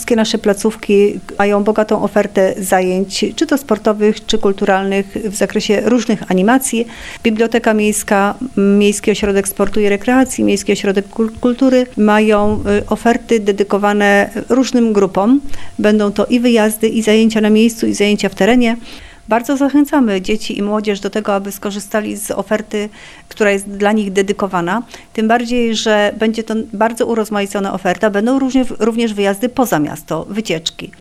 Wszystkie nasze placówki mają bogatą ofertę zajęć, czy to sportowych, czy kulturalnych w zakresie różnych animacji. Biblioteka Miejska, Miejski Ośrodek Sportu i Rekreacji, Miejski Ośrodek Kultury mają oferty dedykowane różnym grupom. Będą to i wyjazdy, i zajęcia na miejscu, i zajęcia w terenie. Bardzo zachęcamy dzieci i młodzież do tego, aby skorzystali z oferty, która jest dla nich dedykowana. Tym bardziej, że będzie to bardzo urozmaicona oferta. Będą również wyjazdy poza miasto, wycieczki.